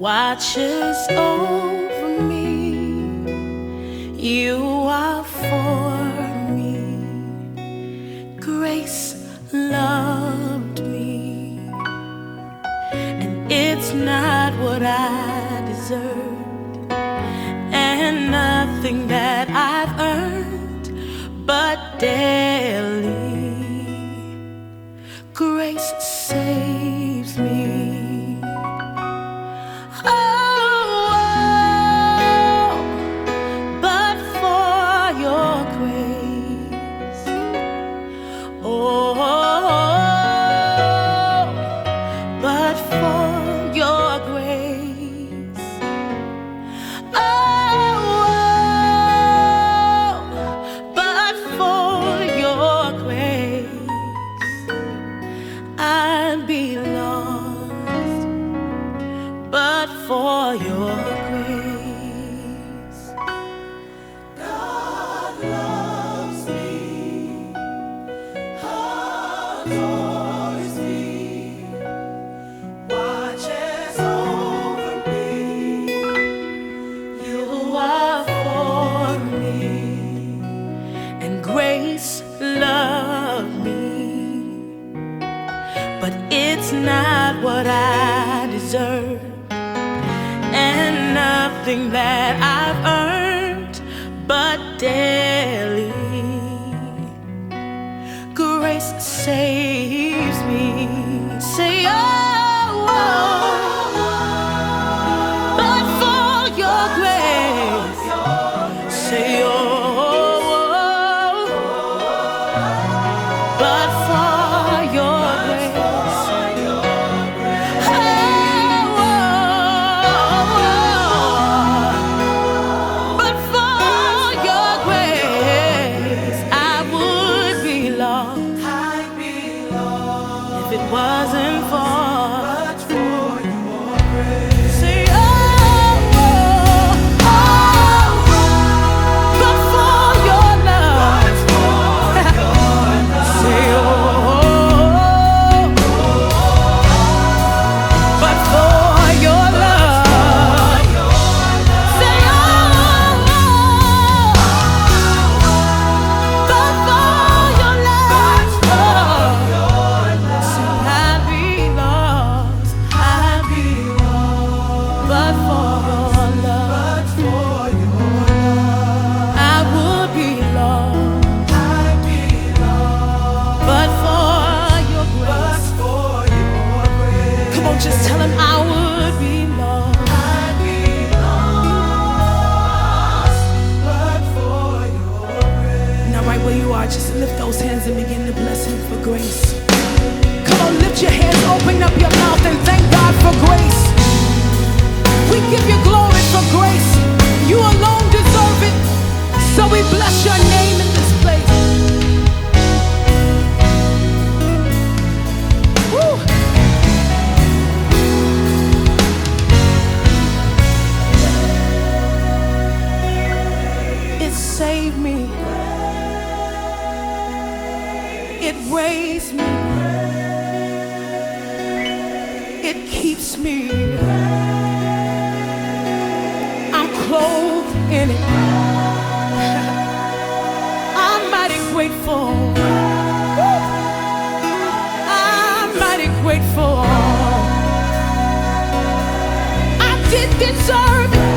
watches over me. You are for me. Grace loved me, and it's not what I deserved, and nothing that I've earned, but daily grace saves me. For your grace, God loves me, adores me, watches over me. You are for me, and grace loved me, but it's not what I deserve, and nothing that I've earned, but daily grace saves me. Say, oh, but for your grace. Say, oh, but for your grace. It wasn't but for your grace. Say, oh, oh, oh, but for your love. Say, oh, but for your love. Say, oh, but for your love. Just tell him I would be lost. I'd be lost, but for your grace. Now right where you are, just lift those hands and begin to bless him for grace. Come on, lift your hands, open up your mouth and thank God for grace. We give you glory for grace. You alone deserve it. So we bless your name in this place. Woo. Save me, it raised me, it keeps me, I'm clothed in it, I'm mighty grateful, I'm mighty grateful, I didn't deserve it.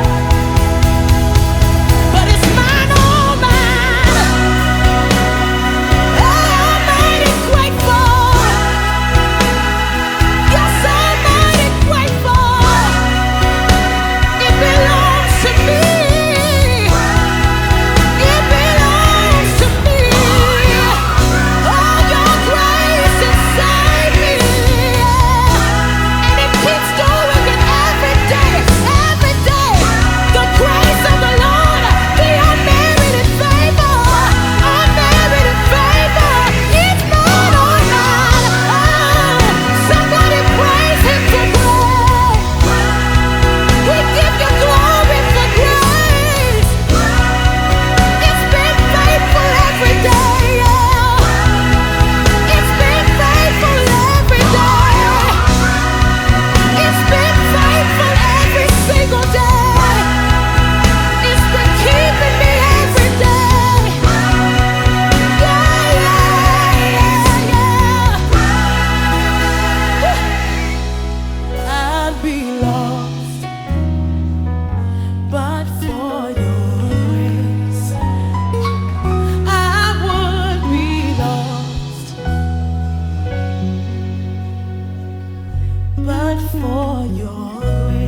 for your grace.